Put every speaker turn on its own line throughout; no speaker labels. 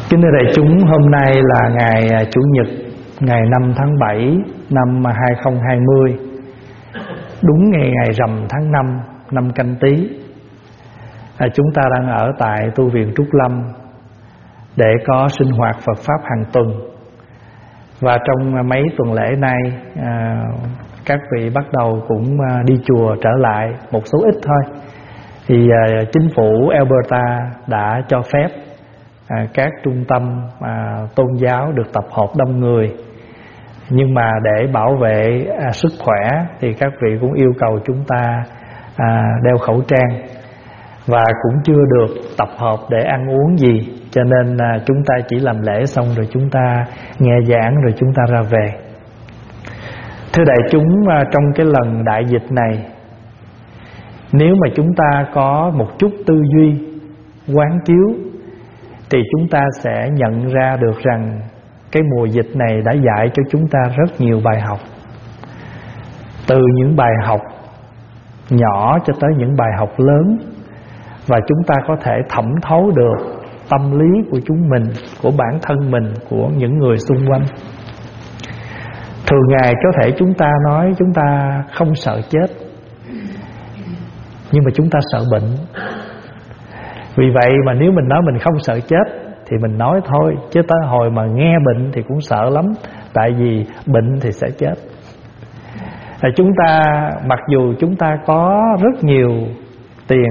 Kính thưa đại chúng, hôm nay là ngày Chủ nhật, ngày 5 tháng 7 năm 2020, đúng ngày rằm tháng 5 năm Canh Tý. Chúng ta đang ở tại tu viện Trúc Lâm để có sinh hoạt Phật Pháp hàng tuần. Và trong mấy tuần lễ nay, các vị bắt đầu cũng đi chùa trở lại, một số ít thôi. Thì chính phủ Alberta đã cho phép các trung tâm tôn giáo được tập hợp đông người. Nhưng mà để bảo vệ sức khỏe thì các vị cũng yêu cầu chúng ta đeo khẩu trang. Và cũng chưa được tập hợp để ăn uống gì, cho nên chúng ta chỉ làm lễ xong rồi chúng ta nghe giảng rồi chúng ta ra về. Thưa đại chúng, trong cái lần đại dịch này, nếu mà chúng ta có một chút tư duy quán chiếu thì chúng ta sẽ nhận ra được rằng cái mùa dịch này đã dạy cho chúng ta rất nhiều bài học. Từ những bài học nhỏ cho tới những bài học lớn. Và chúng ta có thể thẩm thấu được tâm lý của chúng mình, của bản thân mình, của những người xung quanh. Thường ngày có thể chúng ta nói chúng ta không sợ chết, nhưng mà chúng ta sợ bệnh. Vì vậy mà nếu mình nói mình không sợ chết thì mình nói thôi, chứ tới hồi mà nghe bệnh thì cũng sợ lắm. Tại vì bệnh thì sẽ chết. Chúng ta, mặc dù chúng ta có rất nhiều tiền,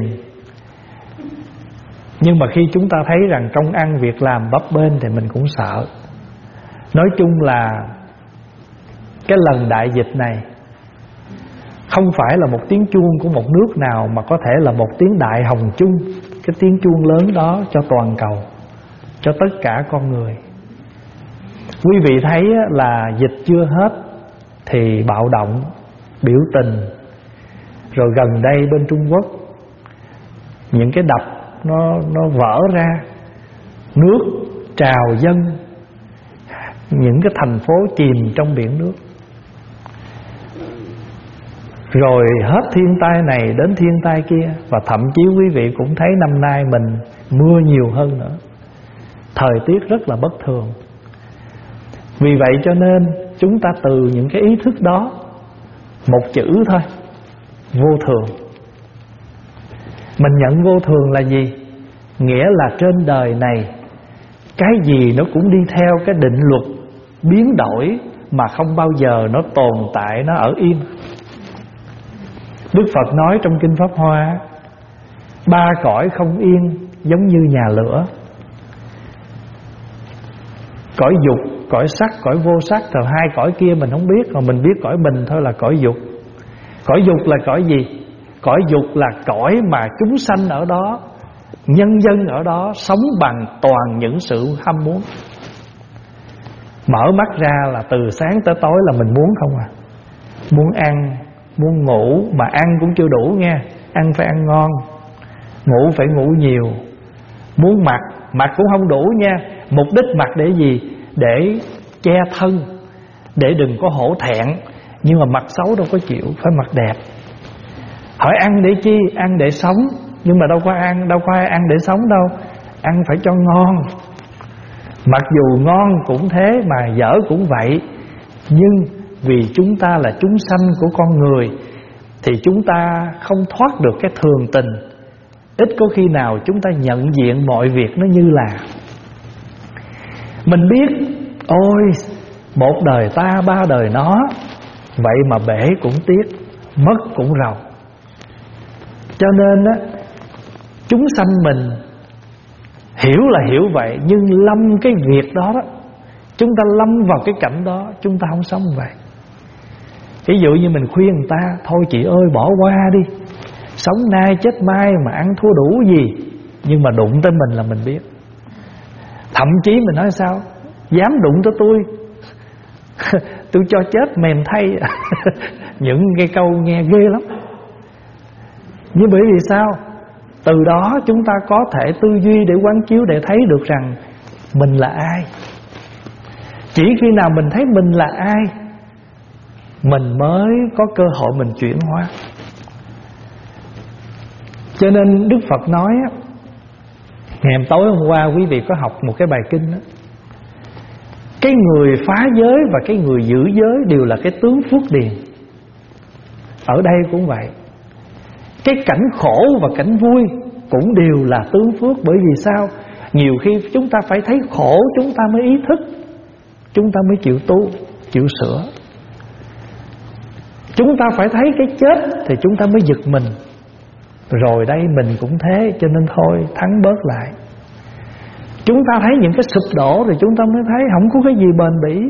nhưng mà khi chúng ta thấy rằng công ăn việc làm bấp bênh thì mình cũng sợ. Nói chung là cái lần đại dịch này không phải là một tiếng chuông của một nước nào, mà có thể là một tiếng đại hồng chung. Cái tiếng chuông lớn đó cho toàn cầu, cho tất cả con người. Quý vị thấy là dịch chưa hết thì bạo động, biểu tình. Rồi gần đây bên Trung Quốc, những cái đập nó vỡ ra, nước trào dâng, những cái thành phố chìm trong biển nước. Rồi hết thiên tai này đến thiên tai kia. Và thậm chí quý vị cũng thấy năm nay mình mưa nhiều hơn nữa. Thời tiết rất là bất thường. Vì vậy cho nên chúng ta từ những cái ý thức đó, một chữ thôi, vô thường. Mình nhận vô thường là gì? Nghĩa là trên đời này cái gì nó cũng đi theo cái định luật biến đổi, mà không bao giờ nó tồn tại, nó ở yên. Đức Phật nói trong Kinh Pháp Hoa, ba cõi không yên giống như nhà lửa. Cõi dục, cõi sắc, cõi vô sắc. Rồi hai cõi kia mình không biết, mà mình biết cõi mình thôi là cõi dục. Cõi dục là cõi gì? Cõi dục là cõi mà chúng sanh ở đó, nhân dân ở đó sống bằng toàn những sự ham muốn. Mở mắt ra là từ sáng tới tối là mình muốn không à. Muốn ăn, muốn ngủ, mà ăn cũng chưa đủ nha. Ăn phải ăn ngon, ngủ phải ngủ nhiều. Muốn mặc, mặc cũng không đủ nha. Mục đích mặc để gì? Để che thân, để đừng có hổ thẹn. Nhưng mà mặc xấu đâu có chịu, phải mặc đẹp. Hỏi ăn để chi? Ăn để sống. Nhưng mà đâu có ai ăn để sống đâu. Ăn phải cho ngon. Mặc dù ngon cũng thế, mà dở cũng vậy. Nhưng vì chúng ta là chúng sanh của con người, thì chúng ta không thoát được cái thường tình. Ít có khi nào chúng ta nhận diện mọi việc nó như là mình biết, ôi một đời ta ba đời nó, vậy mà bể cũng tiếc, mất cũng rầu. Cho nên á, chúng sanh mình hiểu là hiểu vậy, nhưng lâm cái việc đó đó, chúng ta lâm vào cái cảnh đó, chúng ta không sống vậy. Ví dụ như mình khuyên người ta, thôi chị ơi bỏ qua đi, sống nay chết mai mà ăn thua đủ gì. Nhưng mà đụng tới mình là mình biết. Thậm chí mình nói sao? Dám đụng tới tôi tôi cho chết mềm thay. Những cái câu nghe ghê lắm. Nhưng bởi vì sao? Từ đó chúng ta có thể tư duy để quán chiếu, để thấy được rằng mình là ai. Chỉ khi nào mình thấy mình là ai, mình mới có cơ hội mình chuyển hóa. Cho nên Đức Phật nói, Ngày tối hôm qua quý vị có học một cái bài kinh đó. Cái người phá giới và cái người giữ giới đều là cái tướng phước điền. Ở đây cũng vậy. Cái cảnh khổ và cảnh vui cũng đều là tướng phước. Bởi vì sao? Nhiều khi chúng ta phải thấy khổ chúng ta mới ý thức, chúng ta mới chịu tu, chịu sửa. Chúng ta phải thấy cái chết thì chúng ta mới giật mình. Rồi đây mình cũng thế, cho nên thôi thắng bớt lại. Chúng ta thấy những cái sụp đổ thì chúng ta mới thấy không có cái gì bền bỉ.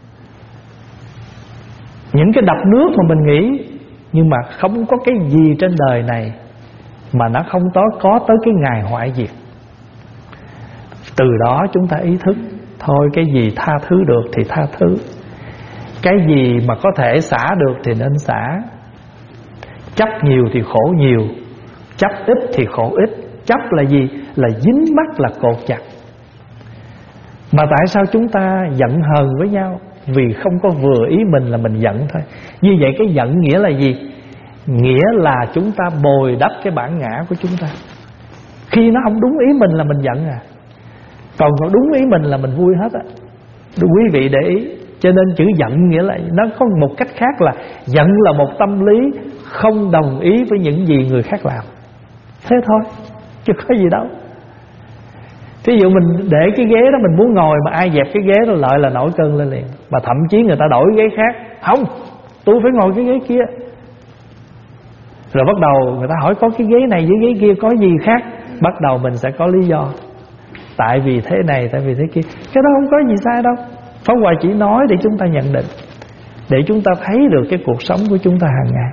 Những cái đập nước mà mình nghĩ, nhưng mà không có cái gì trên đời này mà nó không có tới cái ngày hoại diệt. Từ đó chúng ta ý thức, thôi cái gì tha thứ được thì tha thứ, cái gì mà có thể xả được thì nên xả. Chấp nhiều thì khổ nhiều, chấp ít thì khổ ít. Chấp là gì? Là dính mắc, là cột chặt. Mà tại sao chúng ta giận hờn với nhau? Vì không có vừa ý mình là mình giận thôi. Như vậy cái giận nghĩa là gì? Nghĩa là chúng ta bồi đắp cái bản ngã của chúng ta. Khi nó không đúng ý mình là mình giận à, còn đúng ý mình là mình vui hết á. Quý vị để ý. Cho nên chữ giận nghĩa là nó có một cách khác là giận là một tâm lý không đồng ý với những gì người khác làm. Thế thôi, chứ có gì đâu. Thí dụ mình để cái ghế đó mình muốn ngồi mà ai dẹp cái ghế đó lại là nổi cơn lên liền. Mà thậm chí người ta đổi ghế khác, không, tôi phải ngồi cái ghế kia. Rồi bắt đầu người ta hỏi có cái ghế này với ghế kia có gì khác. Bắt đầu mình sẽ có lý do. Tại vì thế này, tại vì thế kia. Cái đó không có gì sai đâu. Pháp Hòa chỉ nói để chúng ta nhận định, để chúng ta thấy được cái cuộc sống của chúng ta hàng ngày.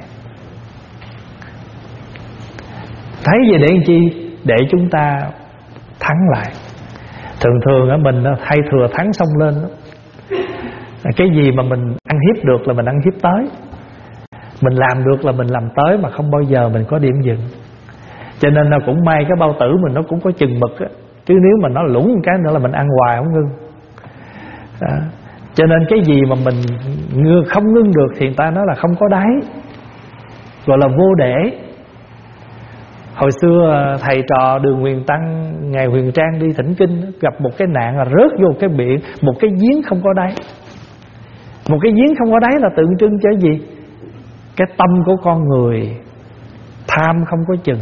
Thấy gì để làm chi? Để chúng ta thắng lại. Thường á mình hay thừa thắng xông lên đó. Cái gì mà mình ăn hiếp được là mình ăn hiếp tới, mình làm được là mình làm tới, mà không bao giờ mình có điểm dừng. Cho nên là cũng may cái bao tử mình nó cũng có chừng mực á. Chứ nếu mà nó lủng một cái nữa là mình ăn hoài không ngưng đó. Cho nên cái gì mà mình không ngưng được thì người ta nói là không có đáy, gọi là vô để. Hồi xưa thầy trò Đường Huyền Tăng, Ngài Huyền Trang đi thỉnh kinh, gặp một cái nạn là rớt vô cái biển, một cái giếng không có đáy. Một cái giếng không có đáy là tượng trưng cho gì? Cái tâm của con người tham không có chừng.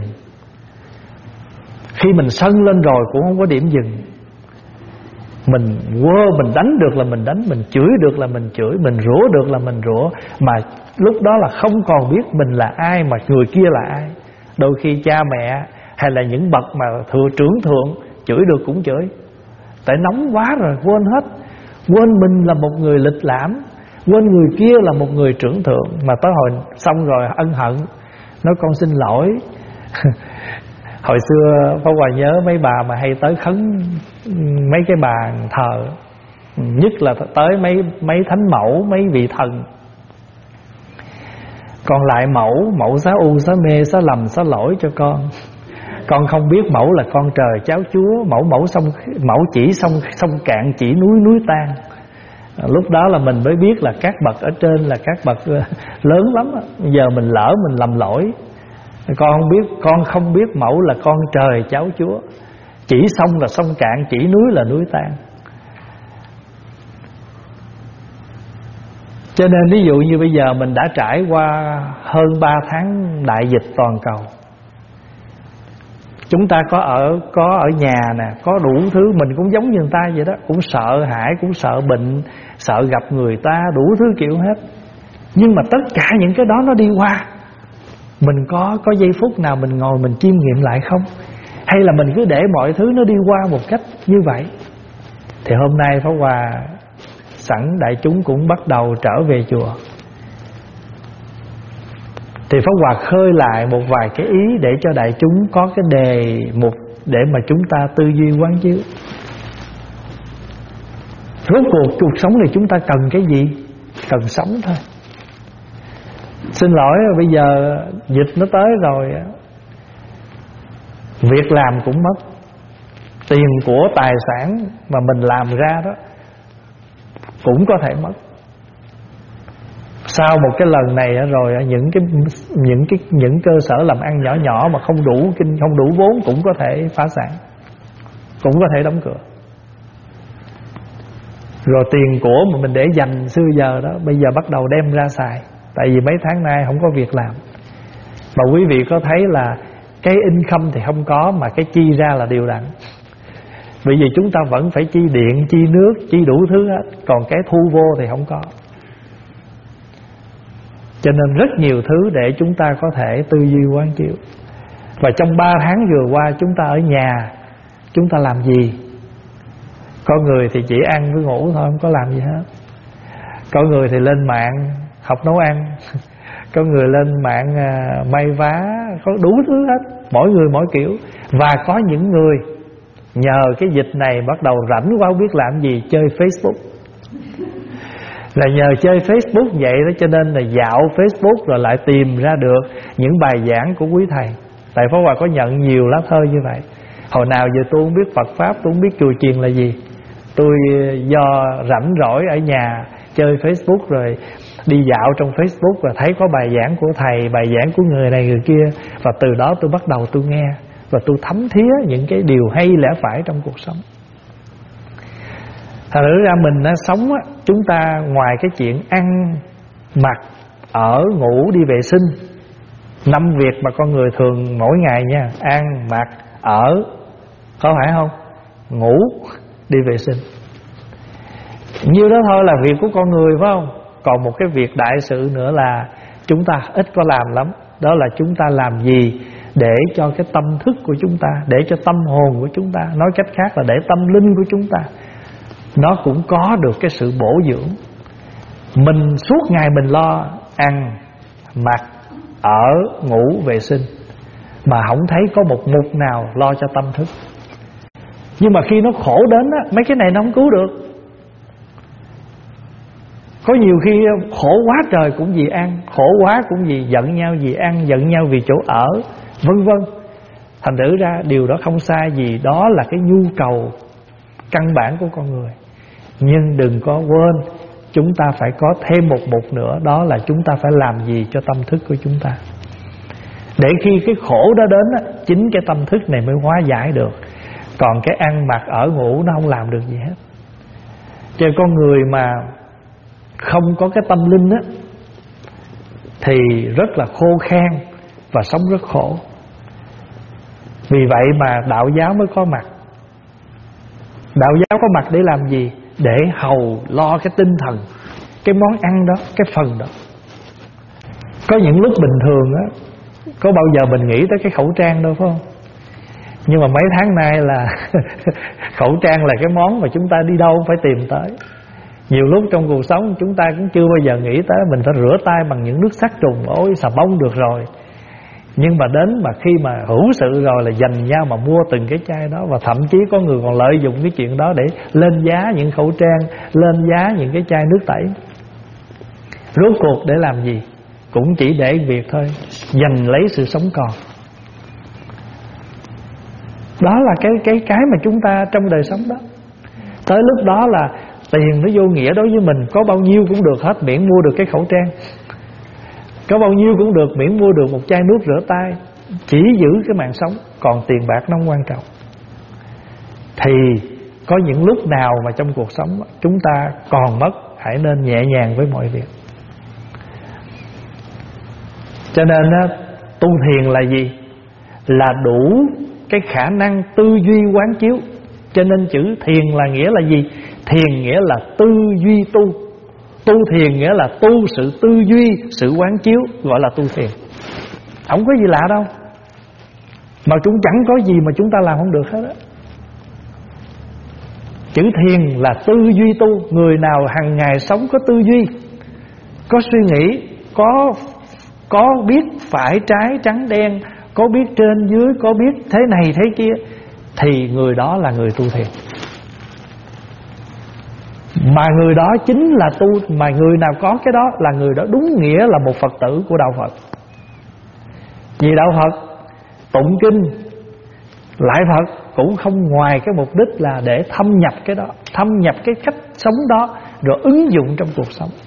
Khi mình sân lên rồi cũng không có điểm dừng. Mình mình đánh được là mình đánh, mình chửi được là mình chửi, mình rủa được là mình rủa. Mà lúc đó là không còn biết mình là ai mà người kia là ai. Đôi khi cha mẹ hay là những bậc mà trưởng thượng chửi được cũng chửi, tại nóng quá rồi quên hết. Quên mình là một người lịch lãm, quên người kia là một người trưởng thượng. Mà tới hồi xong rồi ân hận, nói con xin lỗi. Hồi xưa Pháp Hòa nhớ mấy bà mà hay tới khấn mấy cái bàn thờ, nhất là tới mấy thánh mẫu, mấy vị thần. Con lại mẫu xá u xá mê xá lầm xá lỗi cho con không biết mẫu là con trời cháu chúa, mẫu chỉ sông cạn, chỉ núi tan. Lúc đó là mình mới biết là các bậc ở trên là các bậc lớn lắm. Giờ mình lỡ mình lầm lỗi. Con không biết mẫu là con trời cháu chúa, chỉ sông là sông cạn, chỉ núi là núi tan. Cho nên ví dụ như bây giờ mình đã trải qua hơn 3 tháng đại dịch toàn cầu. Chúng ta có ở nhà nè, có đủ thứ, mình cũng giống như người ta vậy đó, cũng sợ hãi, cũng sợ bệnh, sợ gặp người ta, đủ thứ kiểu hết. Nhưng mà tất cả những cái đó nó đi qua. Mình có giây phút nào mình ngồi mình chiêm nghiệm lại không? Hay là mình cứ để mọi thứ nó đi qua một cách như vậy? Thì hôm nay Pháp Hòa sẵn đại chúng cũng bắt đầu trở về chùa, thì Pháp Hòa khơi lại một vài cái ý để cho đại chúng có cái đề mục để mà chúng ta tư duy quán chiếu. Rốt cuộc sống này chúng ta cần cái gì? Cần sống thôi. Xin lỗi bây giờ dịch nó tới rồi, việc làm cũng mất, tiền của tài sản mà mình làm ra đó cũng có thể mất. Sau một cái lần này rồi những cơ sở làm ăn nhỏ nhỏ mà không đủ vốn cũng có thể phá sản. cũng có thể đóng cửa. Rồi tiền của mà mình để dành xưa giờ đó, bây giờ bắt đầu đem ra xài. Tại vì mấy tháng nay không có việc làm. Mà quý vị có thấy là cái income thì không có, mà cái chi ra là đều đặn. Bởi vì chúng ta vẫn phải chi điện, chi nước, chi đủ thứ hết. Còn cái thu vô thì không có. Cho nên rất nhiều thứ để chúng ta có thể tư duy quán chiếu. Và trong 3 tháng vừa qua chúng ta ở nhà, chúng ta làm gì? Có người thì chỉ ăn với ngủ thôi, không có làm gì hết. Có người thì lên mạng học nấu ăn. Có người lên mạng may vá, có đủ thứ hết. Mỗi người mỗi kiểu. Và có những người nhờ cái dịch này bắt đầu rảnh quá không biết làm gì, chơi Facebook. Là nhờ chơi Facebook vậy đó, cho nên là dạo Facebook rồi lại tìm ra được những bài giảng của quý thầy. Tại Pháp Hòa có nhận nhiều lá thơ như vậy. Hồi nào giờ tôi không biết Phật Pháp, tôi không biết chùa chiền là gì. Tôi do rảnh rỗi ở nhà chơi Facebook, rồi đi dạo trong Facebook và thấy có bài giảng của thầy, bài giảng của người này người kia. Và từ đó tôi bắt đầu tôi nghe, và tôi thấm thía những cái điều hay lẽ phải trong cuộc sống. Thật ra mình sống á, chúng ta ngoài cái chuyện ăn, mặc, ở, ngủ, đi vệ sinh, 5 việc mà con người thường mỗi ngày nha: ăn, mặc, ở, có phải không? Ngủ, đi vệ sinh. Nhiêu đó thôi là việc của con người, phải không? Còn một cái việc đại sự nữa là chúng ta ít có làm lắm. Đó là chúng ta làm gì để cho cái tâm thức của chúng ta, để cho tâm hồn của chúng ta, nói cách khác là để tâm linh của chúng ta, nó cũng có được cái sự bổ dưỡng. Mình suốt ngày mình lo ăn, mặc, ở, ngủ, vệ sinh, mà không thấy có một mục nào lo cho tâm thức. Nhưng mà khi nó khổ đến á, mấy cái này nó không cứu được. Có nhiều khi khổ quá trời cũng vì ăn, khổ quá cũng vì giận nhau vì ăn, giận nhau vì chỗ ở, vân vân. Thành thử ra điều đó không sai gì, đó là cái nhu cầu căn bản của con người. Nhưng đừng có quên, chúng ta phải có thêm một mục nữa, đó là chúng ta phải làm gì cho tâm thức của chúng ta. Để khi cái khổ đó đến, chính cái tâm thức này mới hóa giải được. Còn cái ăn mặc ở ngủ nó không làm được gì hết. Cho con người mà không có cái tâm linh á, thì rất là khô khan và sống rất khổ. Vì vậy mà đạo giáo mới có mặt. Đạo giáo có mặt để làm gì? Để hầu lo cái tinh thần, cái món ăn đó, cái phần đó. Có những lúc bình thường á, có bao giờ mình nghĩ tới cái khẩu trang đâu, phải không? Nhưng mà mấy tháng nay là khẩu trang là cái món mà chúng ta đi đâu phải tìm tới. Nhiều lúc trong cuộc sống chúng ta cũng chưa bao giờ nghĩ tới mình phải rửa tay bằng những nước sát trùng, ôi xà bông được rồi. Nhưng mà đến mà khi mà hữu sự rồi là dành nhau mà mua từng cái chai đó. Và thậm chí có người còn lợi dụng cái chuyện đó để lên giá những khẩu trang, lên giá những cái chai nước tẩy. Rốt cuộc để làm gì? Cũng chỉ để việc thôi, giành lấy sự sống còn. Đó là cái mà chúng ta trong đời sống đó. Tới lúc đó là tiền nó vô nghĩa đối với mình, có bao nhiêu cũng được hết miễn mua được cái khẩu trang, có bao nhiêu cũng được miễn mua được một chai nước rửa tay, chỉ giữ cái mạng sống. Còn tiền bạc nó không quan trọng. Thì có những lúc nào mà trong cuộc sống chúng ta còn mất, hãy nên nhẹ nhàng với mọi việc. Cho nên tu thiền là gì? Là đủ cái khả năng tư duy quán chiếu. Cho nên chữ thiền là nghĩa là gì? Thiền nghĩa là tư duy tu. Tu thiền nghĩa là tu sự tư duy, sự quán chiếu, gọi là tu thiền. Không có gì lạ đâu. Mà chúng chẳng có gì mà chúng ta làm không được hết á. Chữ thiền là tư duy tu. Người nào hàng ngày sống có tư duy, có suy nghĩ, có biết phải trái trắng đen, có biết trên dưới, có biết thế này thế kia, thì người đó là người tu thiền. Mà người đó chính là tu. Mà người nào có cái đó là người đó đúng nghĩa là một Phật tử của đạo Phật. Vì đạo Phật tụng kinh, lại Phật cũng không ngoài cái mục đích là để thâm nhập cái đó, thâm nhập cái cách sống đó, rồi ứng dụng trong cuộc sống.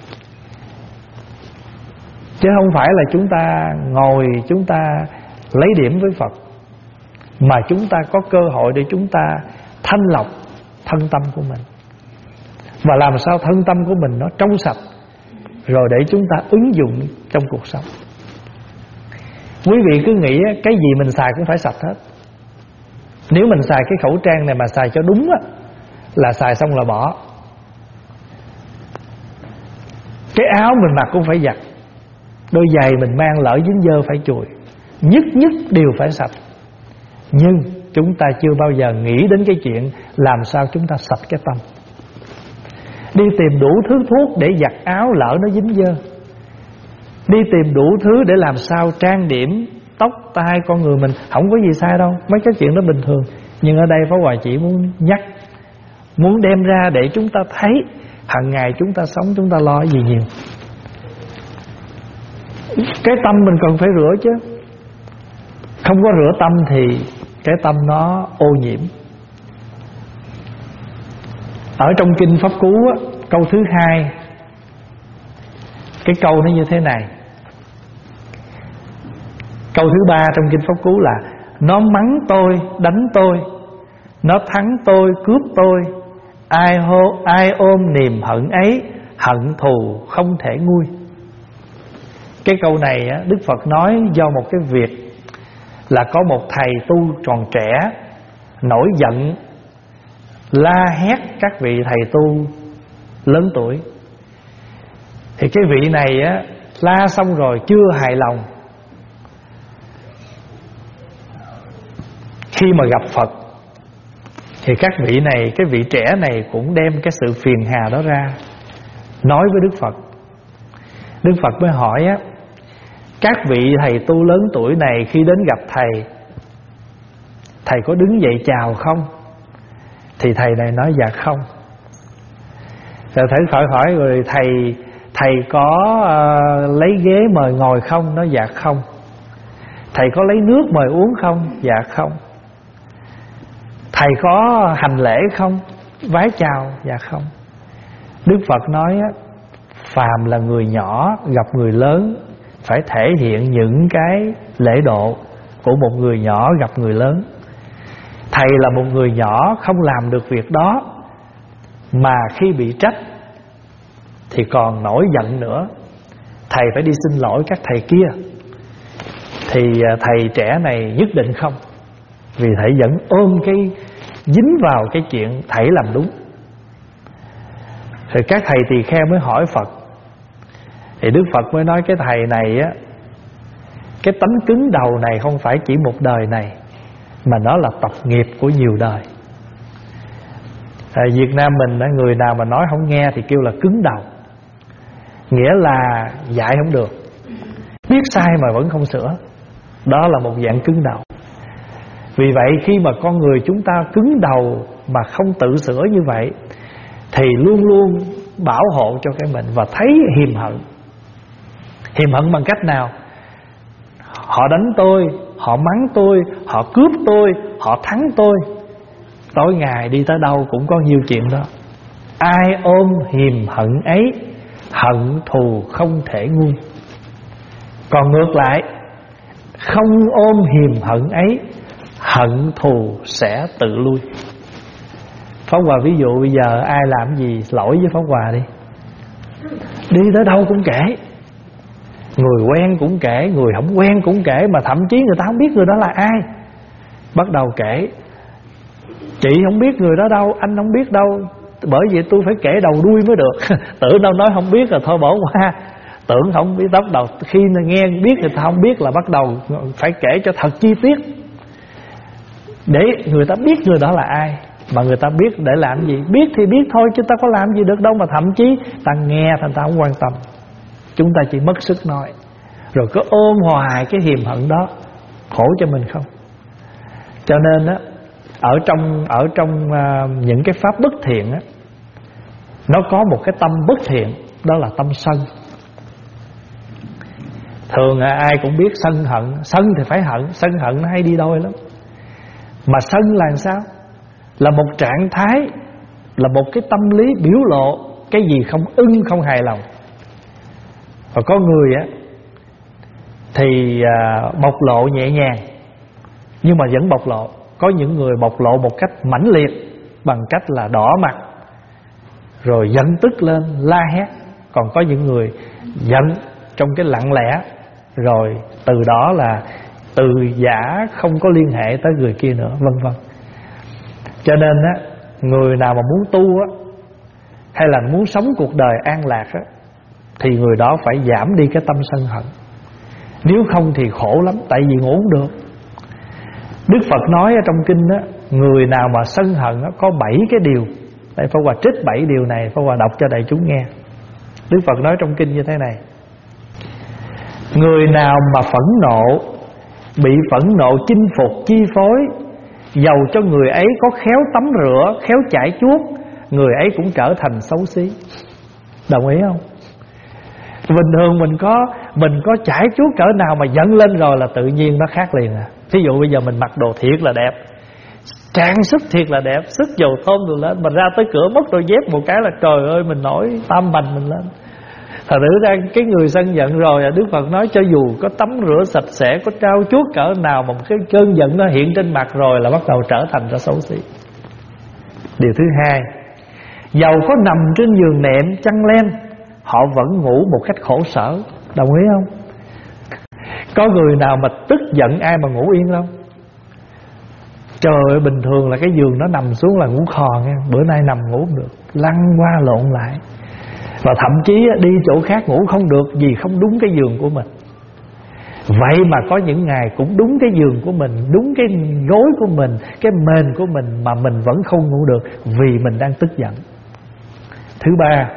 Chứ không phải là chúng ta ngồi chúng ta lấy điểm với Phật, mà chúng ta có cơ hội để chúng ta thanh lọc thân tâm của mình, và làm sao thân tâm của mình nó trong sạch, rồi để chúng ta ứng dụng trong cuộc sống. Quý vị cứ nghĩ cái gì mình xài cũng phải sạch hết. Nếu mình xài cái khẩu trang này mà xài cho đúng á, là xài xong là bỏ. Cái áo mình mặc cũng phải giặt, đôi giày mình mang lỡ dính dơ phải chùi, nhất đều phải sạch. Nhưng chúng ta chưa bao giờ nghĩ đến cái chuyện làm sao chúng ta sạch cái tâm. Đi tìm đủ thứ thuốc để giặt áo lỡ nó dính dơ, đi tìm đủ thứ để làm sao trang điểm tóc tai con người mình. Không có gì sai đâu, mấy cái chuyện đó bình thường. Nhưng ở đây Pháp Hòa chỉ muốn nhắc, muốn đem ra để chúng ta thấy hàng ngày chúng ta sống, chúng ta lo cái gì nhiều. Cái tâm mình cần phải rửa chứ. Không có rửa tâm thì cái tâm nó ô nhiễm. Ở trong Kinh Pháp Cú á, câu thứ 2, cái câu nó như thế này. Câu thứ 3 trong Kinh Pháp Cú là: nó mắng tôi, đánh tôi, nó thắng tôi, cướp tôi, ai ôm niềm hận ấy, hận thù không thể nguôi. Cái câu này á, Đức Phật nói do một cái việc là có một thầy tu còn trẻ nổi giận, la hét các vị thầy tu lớn tuổi. Thì cái vị này á, la xong rồi chưa hài lòng, khi mà gặp Phật thì các vị này, cái vị trẻ này cũng đem cái sự phiền hà đó ra nói với Đức Phật. Đức Phật mới hỏi á: các vị thầy tu lớn tuổi này khi đến gặp thầy, thầy có đứng dậy chào không? Thì thầy này nói dạ không. Rồi thầy hỏi rồi thầy có lấy ghế mời ngồi không? Nói dạ không. Thầy có lấy nước mời uống không? Dạ không. Thầy có hành lễ không? Vái chào? Dạ không. Đức Phật nói á, phàm là người nhỏ gặp người lớn phải thể hiện những cái lễ độ của một người nhỏ gặp người lớn. Thầy là một người nhỏ không làm được việc đó, mà khi bị trách thì còn nổi giận nữa. Thầy phải đi xin lỗi các thầy kia. Thì thầy trẻ này nhất định không, vì thầy vẫn ôm cái dính vào cái chuyện thầy làm đúng. Thì các thầy tỳ kheo mới hỏi Phật. Thì Đức Phật mới nói cái thầy này á, cái tánh cứng đầu này không phải chỉ một đời này, mà nó là tập nghiệp của nhiều đời. Việt Nam mình, người nào mà nói không nghe thì kêu là cứng đầu, nghĩa là dạy không được, biết sai mà vẫn không sửa. Đó là một dạng cứng đầu. Vì vậy khi mà con người chúng ta cứng đầu mà không tự sửa như vậy, thì luôn luôn bảo hộ cho cái mình và thấy hiềm hận. Hiềm hận bằng cách nào? Họ đánh tôi, họ mắng tôi, họ cướp tôi, họ thắng tôi. Tối ngày đi tới đâu cũng có nhiều chuyện đó. Ai ôm hiềm hận ấy, hận thù không thể nguôi. Còn ngược lại, không ôm hiềm hận ấy, hận thù sẽ tự lui. Pháp Hòa ví dụ bây giờ ai làm gì lỗi với Pháp Hòa đi, đi tới đâu cũng kể. Người quen cũng kể, người không quen cũng kể, mà thậm chí người ta không biết người đó là ai, bắt đầu kể. Chị không biết người đó đâu, anh không biết đâu, bởi vậy tôi phải kể đầu đuôi mới được. Tưởng đâu nói không biết là thôi bỏ qua. Tưởng không biết, bắt đầu khi nghe biết thì ta không biết là bắt đầu phải kể cho thật chi tiết, để người ta biết người đó là ai. Mà người ta biết để làm gì? Biết thì biết thôi chứ ta có làm gì được đâu. Mà thậm chí ta nghe thành ta không quan tâm, chúng ta chỉ mất sức nói, rồi cứ ôm hoài cái hiềm hận đó, khổ cho mình không. Cho nên á, ở trong những cái pháp bất thiện á, nó có một cái tâm bất thiện, đó là tâm sân. Thường ai cũng biết sân hận. Sân thì phải hận, sân hận nó hay đi đôi lắm. Mà sân là sao? Là một trạng thái, là một cái tâm lý biểu lộ cái gì không ưng, không hài lòng. Và có người á thì bộc lộ nhẹ nhàng, nhưng mà vẫn bộc lộ. Có những người bộc lộ một cách mãnh liệt, bằng cách là đỏ mặt, rồi giận tức lên la hét. Còn có những người giận trong cái lặng lẽ, rồi từ đó là từ giả không có liên hệ tới người kia nữa, vân vân. Cho nên á, người nào mà muốn tu á, hay là muốn sống cuộc đời an lạc á, thì người đó phải giảm đi cái tâm sân hận. Nếu không thì khổ lắm, tại vì ngủ không được. Đức Phật nói ở trong kinh á, người nào mà sân hận á, có 7 cái điều. Đây Pháp Hòa trích 7 điều này, Pháp Hòa đọc cho đại chúng nghe. Đức Phật nói trong kinh như thế này: người nào mà phẫn nộ, bị phẫn nộ chinh phục chi phối, dầu cho người ấy có khéo tắm rửa, khéo chải chuốt, người ấy cũng trở thành xấu xí. Đồng ý không? Bình thường mình có chải chuốt cỡ nào mà giận lên rồi là tự nhiên nó khác liền à. Thí dụ bây giờ mình mặc đồ thiệt là đẹp, trang sức thiệt là đẹp, sức dầu thơm rồi lên, mà ra tới cửa mất đôi dép một cái là trời ơi mình nổi tam bành mình lên. Thật ra cái người sân giận rồi, Đức Phật nói cho dù có tắm rửa sạch sẽ, có trao chuốt cỡ nào, mà cái cơn giận nó hiện trên mặt rồi là bắt đầu trở thành ra xấu xí. Điều thứ hai, dầu có nằm trên giường nệm chăn len, họ vẫn ngủ một cách khổ sở. Đồng ý không? Có người nào mà tức giận ai mà ngủ yên không? Trời ơi, bình thường là cái giường nó nằm xuống là ngủ khò nghe. Bữa nay nằm ngủ không được, lăn qua lộn lại. Và thậm chí đi chỗ khác ngủ không được vì không đúng cái giường của mình. Vậy mà có những ngày cũng đúng cái giường của mình, đúng cái gối của mình, cái mền của mình, mà mình vẫn không ngủ được vì mình đang tức giận. Thứ ba,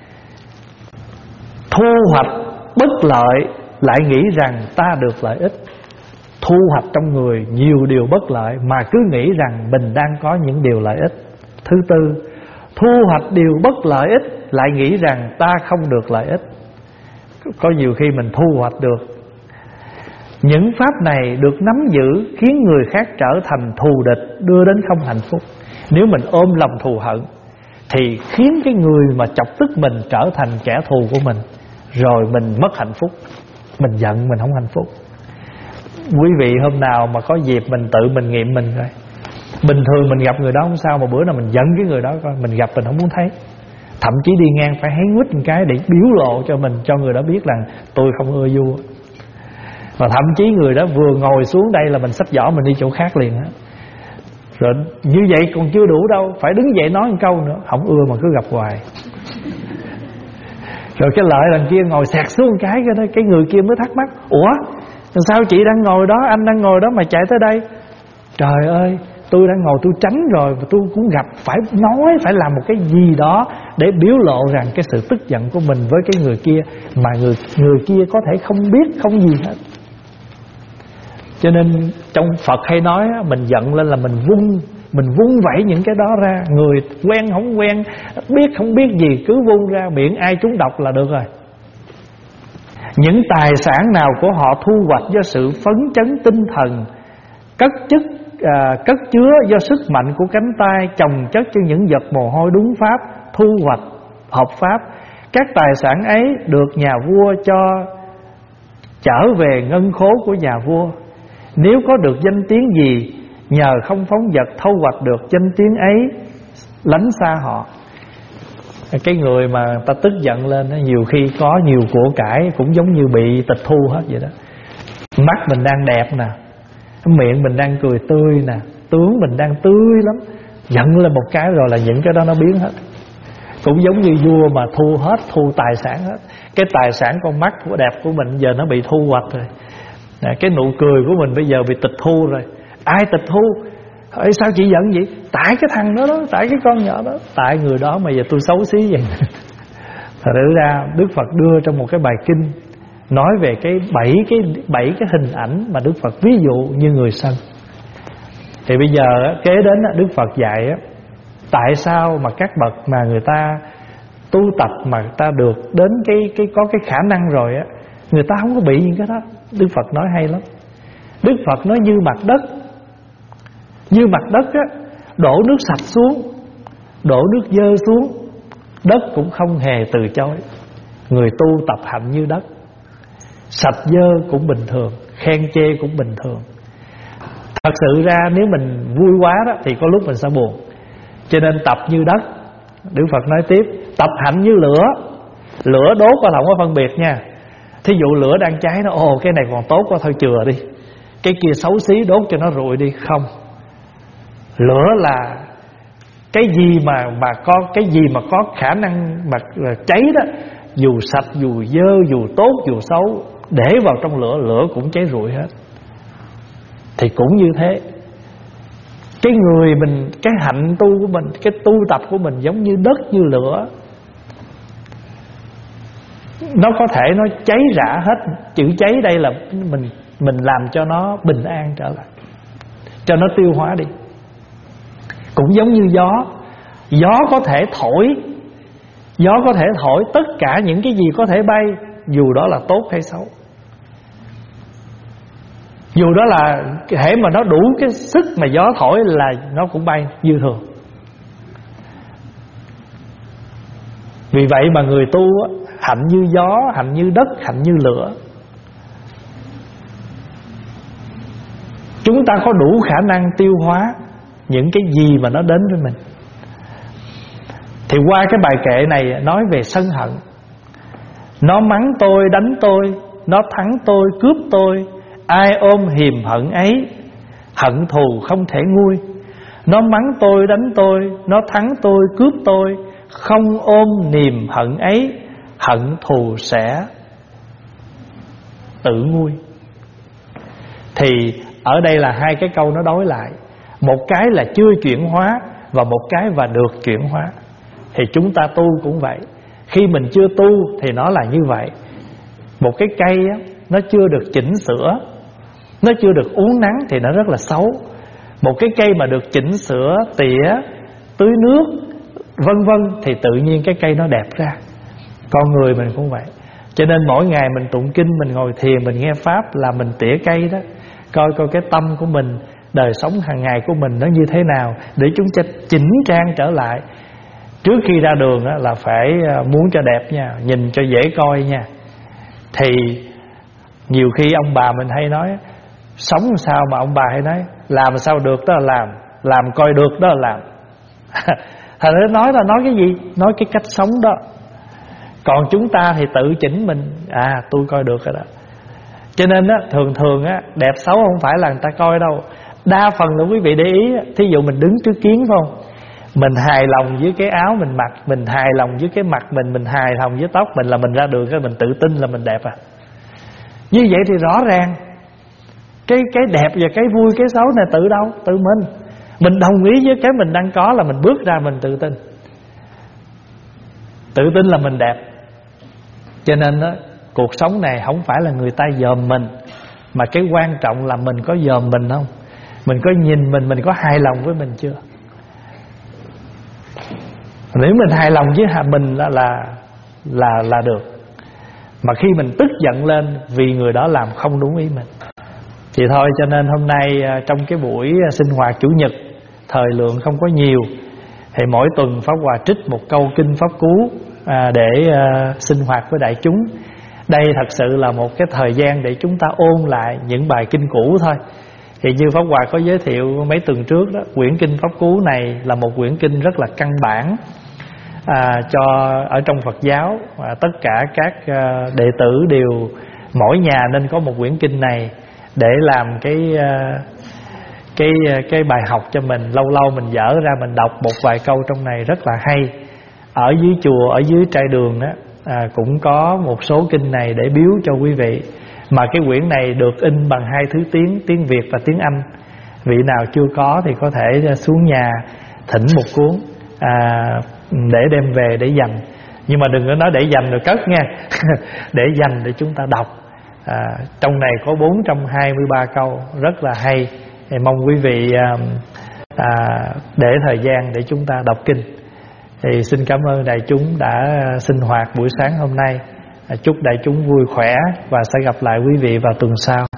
thu hoạch bất lợi lại nghĩ rằng ta được lợi ích. Thu hoạch trong người nhiều điều bất lợi mà cứ nghĩ rằng mình đang có những điều lợi ích. Thứ tư, thu hoạch điều bất lợi ích lại nghĩ rằng ta không được lợi ích. Có nhiều khi mình thu hoạch được những pháp này, được nắm giữ, khiến người khác trở thành thù địch, đưa đến không hạnh phúc. Nếu mình ôm lòng thù hận thì khiến cái người mà chọc tức mình trở thành kẻ thù của mình, rồi mình mất hạnh phúc. Mình giận mình không hạnh phúc. Quý vị hôm nào mà có dịp mình tự mình nghiệm mình coi. Bình thường mình gặp người đó không sao, mà bữa nào mình giận cái người đó coi, mình gặp mình không muốn thấy. Thậm chí đi ngang phải hé nguyết một cái để biểu lộ cho mình, cho người đó biết rằng tôi không ưa vua. Và thậm chí người đó vừa ngồi xuống đây là mình xách giỏ mình đi chỗ khác liền á. Rồi như vậy còn chưa đủ đâu, phải đứng dậy nói một câu nữa. Không ưa mà cứ gặp hoài. Rồi cái lợi đằng kia ngồi sẹt xuống một cái người kia mới thắc mắc: ủa sao chị đang ngồi đó, anh đang ngồi đó mà chạy tới đây? Trời ơi, tôi đang ngồi tôi tránh rồi, và tôi cũng gặp, phải nói, phải làm một cái gì đó để biểu lộ rằng cái sự tức giận của mình với cái người kia, mà người kia có thể không biết, không gì hết. Cho nên trong Phật hay nói mình giận lên là mình vung vẩy những cái đó ra. Người quen không quen, biết không biết gì, cứ vung ra, miệng ai trúng độc là được rồi. Những tài sản nào của họ thu hoạch do sự phấn chấn tinh thần, cất chứa do sức mạnh của cánh tay, chồng chất cho những giọt mồ hôi đúng pháp, thu hoạch hợp pháp. Các tài sản ấy được nhà vua cho trở về ngân khố của nhà vua. Nếu có được danh tiếng gì, nhờ không phóng vật thâu hoạch được danh tiếng ấy, lánh xa họ. Cái người mà ta tức giận lên đó, nhiều khi có nhiều của cải cũng giống như bị tịch thu hết vậy đó. Mắt mình đang đẹp nè, miệng mình đang cười tươi nè, tướng mình đang tươi lắm, giận lên một cái rồi là những cái đó nó biến hết. Cũng giống như vua mà thu tài sản hết. Cái tài sản con mắt của đẹp của mình giờ nó bị thu hoạch rồi. Cái nụ cười của mình bây giờ bị tịch thu rồi. Ai tịch thu? Ê, sao chị giận vậy? Tại cái thằng đó, tại cái con nhỏ đó, tại người đó mà giờ tôi xấu xí vậy. Thật ra Đức Phật đưa trong một cái bài kinh nói về cái bảy cái hình ảnh mà Đức Phật ví dụ như người sân. Thì bây giờ kế đến Đức Phật dạy tại sao mà các bậc mà người ta tu tập mà người ta được đến có cái khả năng rồi á, người ta không có bị những cái đó. Đức Phật nói hay lắm. Đức Phật nói như mặt đất. Như mặt đất á, đổ nước sạch xuống, đổ nước dơ xuống, đất cũng không hề từ chối. Người tu tập hạnh như đất, sạch dơ cũng bình thường, khen chê cũng bình thường. Thật sự ra nếu mình vui quá đó thì có lúc mình sẽ buồn. Cho nên tập như đất. Đức Phật nói tiếp, tập hạnh như lửa. Lửa đốt qua không có phân biệt nha. Thí dụ lửa đang cháy, nó ồ cái này còn tốt quá thôi chừa đi, cái kia xấu xí đốt cho nó rụi đi. Không, lửa là cái gì mà có khả năng mà cháy đó, dù sạch, dù dơ, dù tốt, dù xấu, để vào trong lửa, lửa cũng cháy rụi hết. Thì cũng như thế, cái người mình, cái hạnh tu của mình, cái tu tập của mình giống như đất như lửa. Nó có thể nó cháy rã hết. Chữ cháy đây là mình làm cho nó bình an trở lại, cho nó tiêu hóa đi. Cũng giống như gió. Gió có thể thổi, gió có thể thổi tất cả những cái gì có thể bay, dù đó là tốt hay xấu. Dù đó là hễ mà nó đủ cái sức mà gió thổi là nó cũng bay như thường. Vì vậy mà người tu hạnh như gió, hạnh như đất, hạnh như lửa. Chúng ta có đủ khả năng tiêu hóa những cái gì mà nó đến với mình. Thì qua cái bài kệ này nói về sân hận. Nó mắng tôi, đánh tôi, nó thắng tôi, cướp tôi, ai ôm hiềm hận ấy, hận thù không thể nguôi. Nó mắng tôi, đánh tôi, nó thắng tôi, cướp tôi, không ôm niềm hận ấy, hận thù sẽ tự nguôi. Thì ở đây là hai cái câu nó đối lại. Một cái là chưa chuyển hóa, và một cái và được chuyển hóa. Thì chúng ta tu cũng vậy. Khi mình chưa tu thì nó là như vậy. Một cái cây á, nó chưa được chỉnh sửa, nó chưa được uốn nắng thì nó rất là xấu. Một cái cây mà được chỉnh sửa, tỉa, tưới nước, vân vân, thì tự nhiên cái cây nó đẹp ra. Con người mình cũng vậy. Cho nên mỗi ngày mình tụng kinh, mình ngồi thiền, mình nghe pháp là mình tỉa cây đó. Coi cái tâm của mình, đời sống hàng ngày của mình nó như thế nào, để chúng ta chỉnh trang trở lại. Trước khi ra đường là phải muốn cho đẹp nha, nhìn cho dễ coi nha. Thì nhiều khi ông bà mình hay nói, sống sao mà ông bà hay nói, làm sao được đó là làm coi được đó là làm. Thành ra nói là nói cái gì? Nói cái cách sống đó. Còn chúng ta thì tự chỉnh mình, tôi coi được rồi đó. Cho nên thường đẹp xấu không phải là người ta coi đâu. Đa phần là quý vị để ý, thí dụ mình đứng trước kiến phải không, mình hài lòng với cái áo mình mặc, mình hài lòng với cái mặt mình hài lòng với tóc mình, là mình ra đường cái mình tự tin là mình đẹp à. Như vậy thì rõ ràng cái đẹp và cái vui, cái xấu này tự đâu? Tự mình. Mình đồng ý với cái mình đang có là mình bước ra mình tự tin. Tự tin là mình đẹp. Cho nên cuộc sống này không phải là người ta dòm mình, mà cái quan trọng là mình có dòm mình không? Mình có nhìn mình có hài lòng với mình chưa? Nếu mình hài lòng với mình là được. Mà khi mình tức giận lên vì người đó làm không đúng ý mình. Thì thôi, cho nên hôm nay trong cái buổi sinh hoạt chủ nhật, thời lượng không có nhiều, thì mỗi tuần Pháp Hòa trích một câu kinh Pháp Cú để sinh hoạt với đại chúng. Đây thật sự là một cái thời gian để chúng ta ôn lại những bài kinh cũ thôi. Thì như Pháp Hòa có giới thiệu mấy tuần trước đó, quyển kinh Pháp Cú này là một quyển kinh rất là căn bản cho ở trong Phật giáo. Tất cả các đệ tử đều, mỗi nhà nên có một quyển kinh này để làm cái bài học cho mình. Lâu lâu mình dở ra mình đọc một vài câu trong này rất là hay. Ở dưới chùa, ở dưới trai đường đó cũng có một số kinh này để biếu cho quý vị. Mà cái quyển này được in bằng hai thứ tiếng, tiếng Việt và tiếng Anh. Vị nào chưa có thì có thể xuống nhà thỉnh một cuốn để đem về để dành. Nhưng mà đừng có nói để dành rồi cất nha. Để dành để chúng ta đọc. Trong này có 423 câu rất là hay. Thì mong quý vị để thời gian để chúng ta đọc kinh. Thì xin cảm ơn đại chúng đã sinh hoạt buổi sáng hôm nay. Chúc đại chúng vui khỏe và sẽ gặp lại quý vị vào tuần sau.